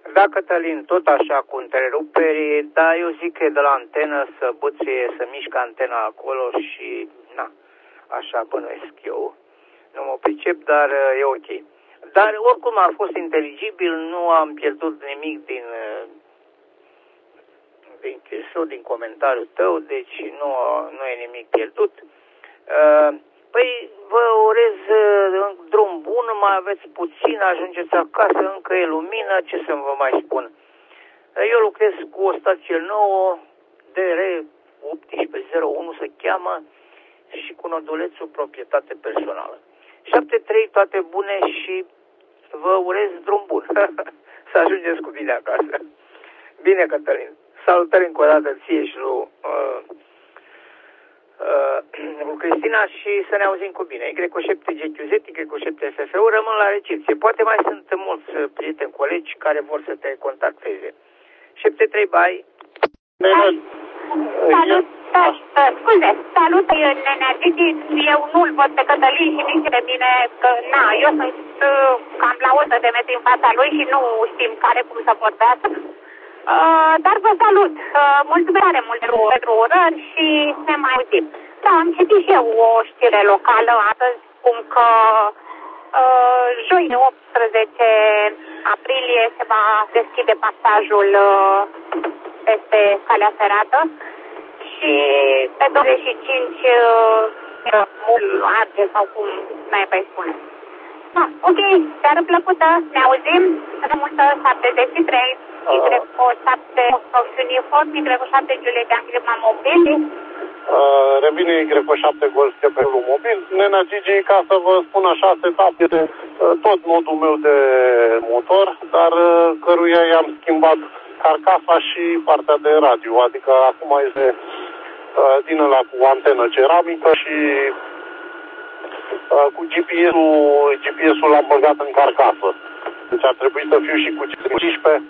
Da, Cătălin, tot așa cu întreruperi, dar eu zic că e de la antenă să buție, să mișcă antena acolo și, na, așa bănuiesc eu. Nu mă pricep, dar e ok. Dar oricum a fost inteligibil, nu am pierdut nimic din chestiu, din comentariul tău, deci nu e nimic pierdut. Păi vă urez drum bun, mai aveți puțin, ajungeți acasă, încă e lumină, ce să vă mai spun. Eu lucrez cu o stație nouă, DR 1801 se cheamă, și cu nodulețul proprietate personală. 7-3, toate bune și vă urez drum bun. Să ajungeți cu bine acasă. Bine, Cătălin. Salutări încă o dată ție și lui Cristina și să ne auzim cu bine. Y7GQZ, Y7FFU, rămân la recepție. Poate mai sunt mulți prieteni, colegi care vor să te contacteze. 7-3, bye. Salut, scuze, salut, nenea Gigi, eu nu-l văd pe Cătălin și nici pe mine, că na, eu sunt cam la 100 de metri în fața lui și nu știm care cum să vorbească. Dar vă salut, mulțumesc tare mult pentru urări și ne mai auzim. Da, am citit și eu o știre locală astăzi, cum că joi 18 aprilie se va deschide pasajul peste calea ferată și pe 25 arge sau cum mai pe spune. Da, ok, seară plăcută, ne auzim, să multă 73, Y7 uniform, Y7 Juliet Clima Mobil. Revine Y7 Golf Chepelul Mobil. Nenea Gigi, ca să vă spun așa, setup este tot modul meu de motor, dar căruia i-am schimbat carcasa și partea de radio, adică acum este din ăla cu antenă ceramică și cu GPS-ul l-am băgat în carcasă. Deci ar trebui să fiu și cu 15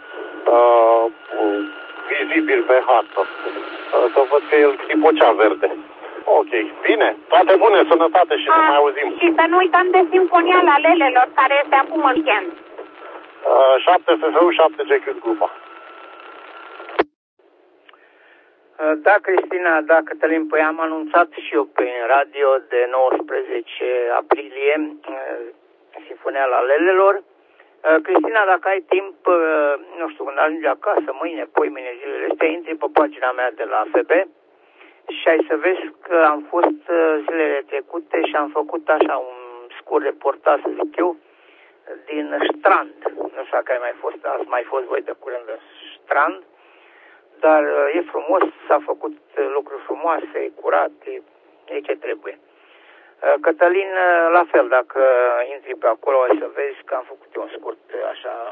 vizibil pe hartă. Să văd că el tipocea verde. Ok, bine, toate bune, sănătate și ne mai auzim. Și să nu uităm de Sinfonia la Lelelor, care este acum în weekend. 7 FFU, 7 GQ grupa. Da, Cristina, da, Cătălin, păi am anunțat și eu pe radio de 19 aprilie Sinfonia la Lelelor. Cristina, dacă ai timp, nu știu, când ajungi acasă, mâine, poimâine, zilele astea, intri pe pagina mea de la FB și ai să vezi că am fost zilele trecute și am făcut așa un scurt reportaj, să zic eu, din Strand. Nu știu dacă ați mai fost voi de curând în Strand, dar e frumos, s-a făcut lucruri frumoase, e curat, e ce trebuie. Cătălin, la fel, dacă intri pe acolo, o să vezi că am făcut un scurt, așa,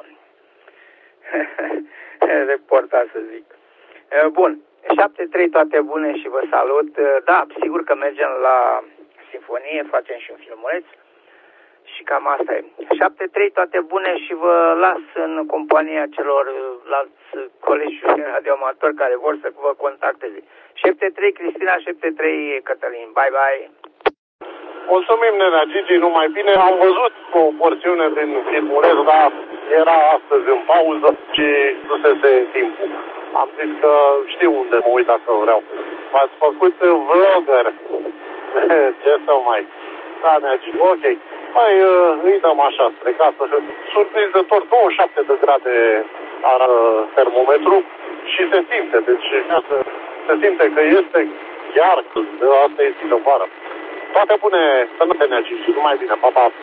reportaj, să zic. Bun, 7-3, toate bune și vă salut. Da, sigur că mergem la Sinfonie, facem și un filmuleț și cam asta e. 7-3, toate bune și vă las în compania celorlalți colegi radioamatori care vor să vă contacteze. 7-3, Cristina, 7-3, Cătălin. Bye, bye. Mulțumim, nenea Gigi, numai bine. Am văzut o porțiune din filmuleț, dar era astăzi în pauză și dusese timpul. Am zis că știu unde mă uit dacă vreau. M-ați făcut vlogger. Ce să mai... Da, nenea Gigi, ok. Mai îi dăm așa spre casă. Surprinzător, 27 de grade arată termometru și se simte. Deci se simte că este chiar când asta e zi de vară. Toate bune, să nu te negi și numai bine, pa, pa.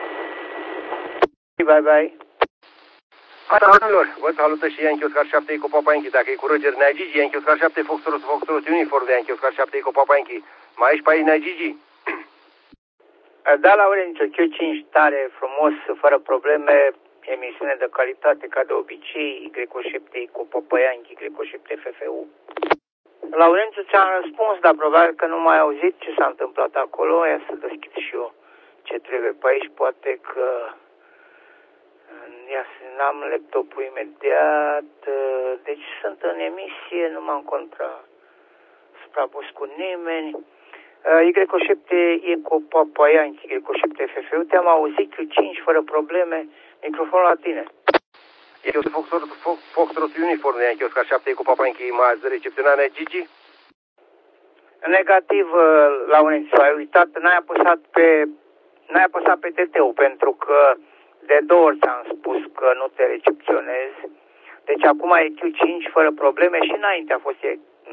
Bye, bye. Salutelor, vă salută și Yankee Oscar 7 cu Papa Yankee. Dacă e cu Roger Nea Gigi, Yankee Oscar 7, Foxtrot uniform de Yankee Oscar 7 cu Papa Yankee. Mai ești pe aici, Nea Gigi? Da, Laurențiu, Q5 tare, frumos, fără probleme, emisiune de calitate, ca de obicei, Y7 cu Papa Yankee, Y7 FFU. Laurențiu, ți-am răspuns, dar probabil că nu m-ai auzit ce s-a întâmplat acolo. Ia să deschid și eu ce trebuie pe aici. Poate că n-am laptopul imediat. Deci sunt în emisie, nu m-am suprapus cu nimeni. Y7 e cu Papa Yankee, Y7 FFU. Te-am auzit, Q5 fără probleme. Microfonul la tine. Foxtrot Uniform Yankee Oscar 7 cu Papa Yankee, m-ați recepționat, nea Gigi? Negativ, Laurențiu, ai uitat, n-ai apăsat pe TT-ul, pentru că de 2 ori ți-am spus că nu te recepționezi. Deci acum e Q5 fără probleme și înainte a fost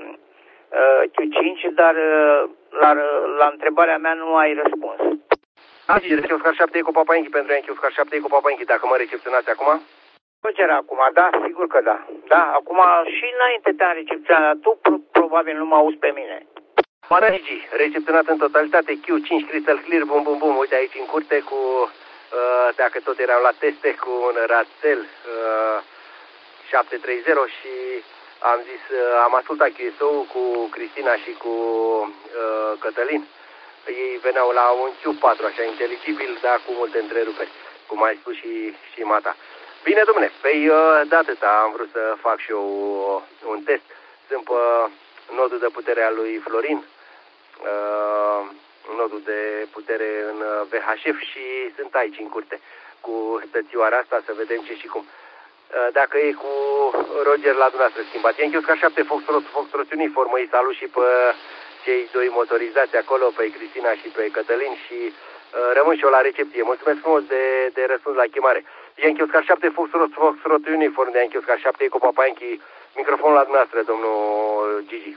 Q5, dar la întrebarea mea nu ai răspuns. Yankee Oscar 7 cu Papa Yankee pentru Yankee Oscar 7 cu Papa Yankee, dacă mă recepționați acum? Roger, acum, da, sigur că da. Da, acum și înainte te-am recepționat, dar tu probabil nu mă auzi pe mine. Gigi, recepționat în totalitate, Q5 Crystal Clear, bum bum bum, uite aici în curte cu, dacă tot eram la teste, cu un Ratel 730 și am zis, am ascultat QSO-ul cu Cristina și cu Cătălin. Ei veneau la un Q4, așa, inteligibil, dar cu multe întreruperi, cum ai spus și Mata. Bine, domnule, păi de atâta am vrut să fac și eu un test. Sunt pe nodul de putere al lui Florin, nodul de putere în VHF și sunt aici în curte cu stățioara asta să vedem ce și cum. Dacă e cu Roger la dumneavoastră schimbat. Yankee Oscar 7 Foxtrot Uniform, îi salut și pe cei doi motorizați acolo, pe Cristina și pe Cătălin și rămân și eu la recepție. Mulțumesc frumos de răspuns la chemare. Yankee Oscar 7 Foxtrot Uniform de Yankee Oscar 7 cu Papa Yankee, microfonul la dumneavoastră, domnul Gigi.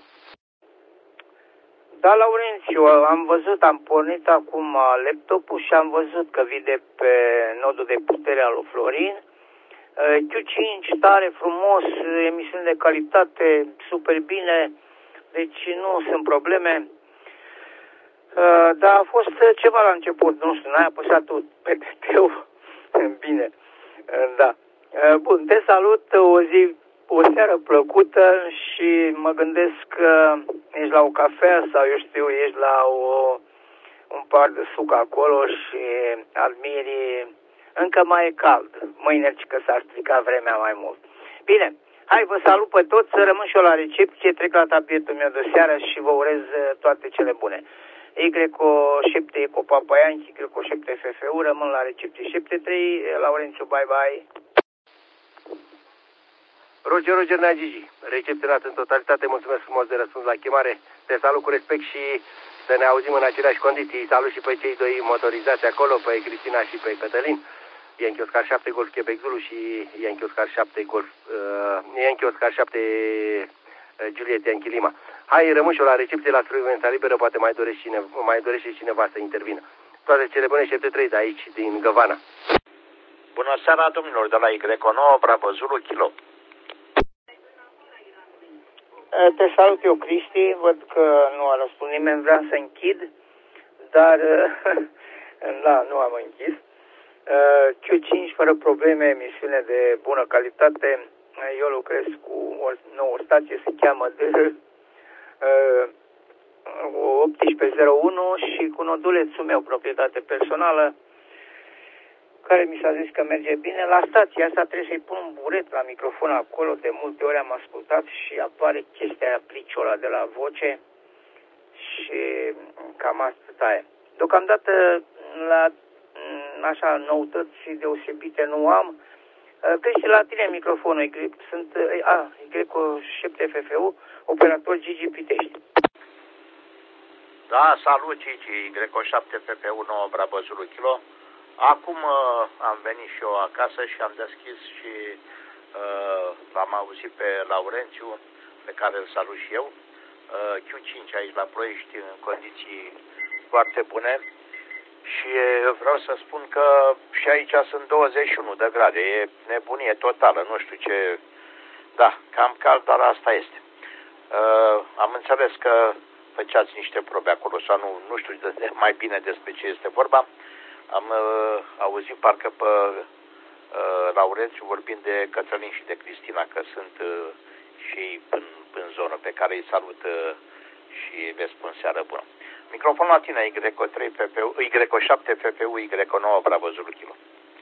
Da, Laurențiu, am văzut, am pornit acum laptopul și am văzut că vine pe nodul de putere al lui Florin. Q5, tare, frumos, emisiuni de calitate, super bine, deci nu sunt probleme. Dar a fost ceva la început, nu știu, n-ai apăsat tu pe TT-ul. Bine, da. Bun, te salut, o seară plăcută și mă gândesc că ești la o cafea sau eu știu, ești la un par de suc acolo și admiri, încă mai e cald, mâine că s-ar strica vremea mai mult. Bine, hai, vă salut pe toți, să rămân și eu la recepție, trec la tapetul meu de seară și vă urez toate cele bune. Y7 cu Papa Yankee, Y7 FFU, rămân la recepție 73, Laurențiu, bye bye. Roger Nea Gigi, recepționat în totalitate, mulțumesc frumos de răspuns la chemare, te salut cu respect și să ne auzim în aceleași condiții. Salut și pe cei doi motorizați acolo, pe Cristina și pe Cătălin, Yankee Oscar 7 Golf Quebec Zulu și Yankee Oscar 7 Golf, Yankee Oscar 7 Juliet Yankee Lima. Hai, rămân și eu la recepție la frecvența liberă, poate mai dorește cineva să intervină. Toate cele bune, 73 de aici, din Găvana. Bună seara, domnilor, de la Y9, Bravo Zulu, Kilo. Te salut eu, Cristi, văd că nu a răspuns nimeni, vreau să închid, dar da, nu am închis. Q5 fără probleme, emisiune de bună calitate, eu lucrez cu o nouă stație, se cheamă de 1801 și cu nodulețul meu, proprietate personală, care mi s-a zis că merge bine. La stația asta trebuie să-i pun un buret la microfon acolo, de multe ori am ascultat și apare chestia aia, pliciul ăla de la voce și cam asta e. Deocamdată la așa noutăți deosebite nu am. Cristi, la tine microfonul, sunt Y7 FFU, operator Gigi Pitești. Da, salut Gigi, Y7 FFU 9 Bravo Zulu Kilo. Acum am venit și eu acasă și am deschis și l-am auzit pe Laurențiu, pe care îl salut și eu. Q5 aici la Ploiești în condiții foarte bune. Și vreau să spun că și aici sunt 21 de grade, e nebunie totală, nu știu ce, da, cam cald, dar asta este. Am înțeles că făceați niște probe acolo sau nu știu mai bine despre ce este vorba. Am auzit parcă pe Laurențiu vorbind de Cătălin și de Cristina, că sunt și ei în zonă, pe care îi salut și le spun seară bună. Microfonul la tine, Y7 FPU, Y9 Bravo Zulu Kilo.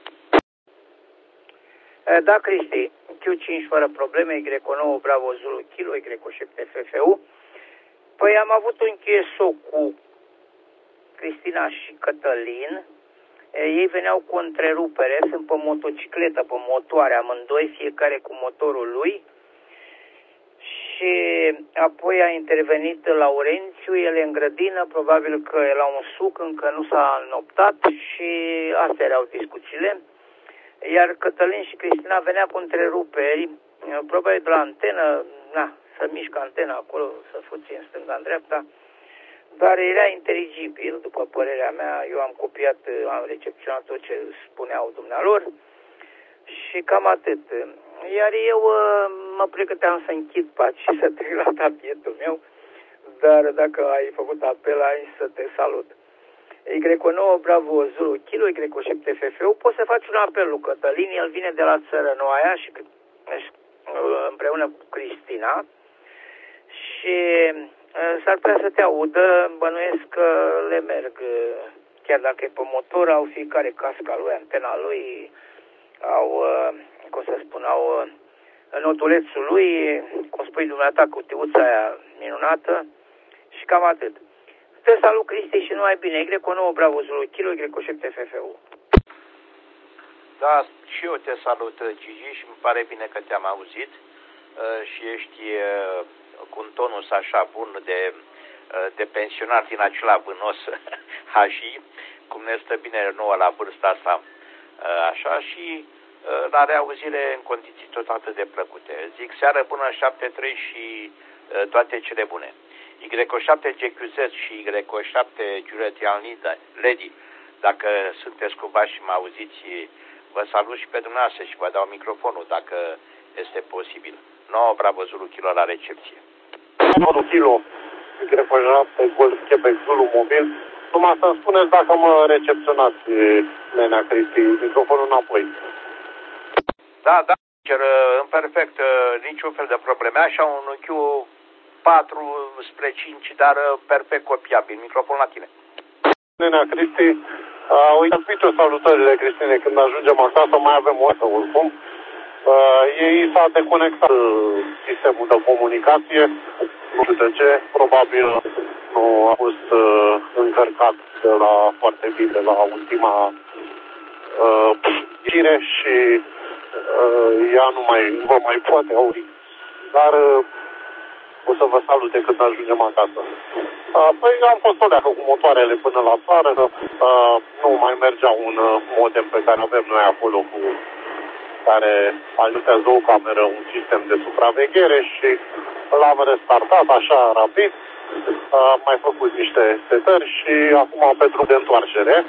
Da, Cristi, Q5 fără probleme, Y9 Bravo Zulu Kilo, Y7 FFU. Păi am avut un QSO cu Cristina și Cătălin Ei veneau cu întrerupere, sunt pe motocicletă, pe motoare, amândoi, fiecare cu motorul lui. Și apoi a intervenit Laurențiu, el e în grădină, probabil că e la un suc, încă nu s-a înnoptat și astea erau discuțiile. Iar Cătălin și Cristina venea cu întreruperi, probabil de la antenă, să mișcă antena acolo, să fuți în stânga, în dreapta, dar era inteligibil, după părerea mea. Eu am copiat, am recepționat tot ce spuneau dumnealor și cam atât. Iar eu mă pregăteam să închid paci și să trec la tabietul meu, dar dacă ai făcut apel, ai să te salut. Y9 Bravo Zulu Kilo, Y7 FFU, poți să faci un apel lui Cătălin, el vine de la Țărănoaia și împreună cu Cristina și s-ar putea să te audă, bănuiesc că le merg, chiar dacă e pe motor, au fiecare casca lui, antena lui, au, cum să spun, au notulețul lui, cum spui dumneata, cutiuța aia minunată și cam atât. Te salut, Cristi, și numai bine. Y9 Bravo Zulu Kilo, Y7 FFU. Da, și eu te salut, Gigi, și îmi pare bine că te-am auzit și ești cu un tonus așa bun de pensionar din acela vânos hași, cum ne stă bine nouă la vârsta asta, așa, și la reauzire în condiții tot atât de plăcute. Zic seară până 7-3 și toate cele bune. Y7 GQZ și Y7 Juliet Lady, dacă sunteți cumva și mă auziți, vă salut și pe dumneavoastră și vă dau microfonul dacă este posibil. 9 Bravo Zulu Kilo la recepție. Zulu Kilo, Y7 Golf Quebec Zulu Mobil. Numai să-mi spuneți dacă mă recepționați, nenea Cristi, microfonul înapoi. Da, în perfect, niciun fel de probleme. Așa un Q4 spre 5, dar perfect copiabil. Microfonul la tine. Nenea Cristi, uitați-o salutările, Cristine, când ajungem acasă, mai avem o să oricum. Ei s-a deconectat sistemul de comunicație, nu știu de ce, probabil nu a fost încărcat de la foarte bine la ultima ghire și ea nu vă mai poate auzi. Dar o să vă salute când ajungem acasă. Păi am fost o leacă cu motoarele până la țară, nu mai mergea un modem pe care avem noi acolo, cu care alimentează o cameră, un sistem de supraveghere și l-am restartat așa rapid, am mai făcut niște setări și acum pe drum de întoarcere.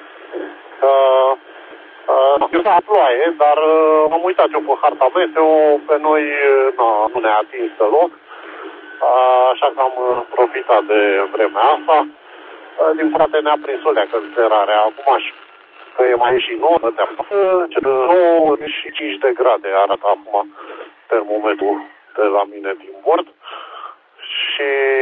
Eu s-a ploaie, dar am uitat eu pe harta meteo, pe noi nu ne-a atins deloc, așa că am profitat de vremea asta. Din păcate ne-a prins o leacă zerarea acum și că e mai și nouă, 95 de grade arată acum termometrul de la mine din bord și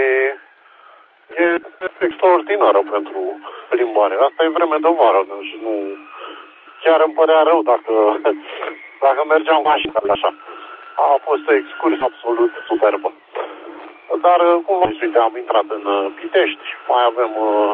e extraordinară pentru plimbare. Asta e vreme de vară, deci nu... Chiar îmi părea rău dacă mergeam mașina așa. A fost o excursie absolut superbă. Dar, cum vă uite, am intrat în Pitești, mai avem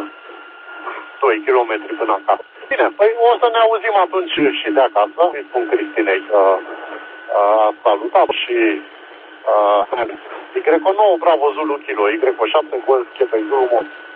2 km până acasă. Bine, păi o să ne auzim atunci și de acasă. Îi spun Cristinei că a salutat și Y9 Bravo Zulu Kilo, Y7 Golf Quebec Zulu Mobil.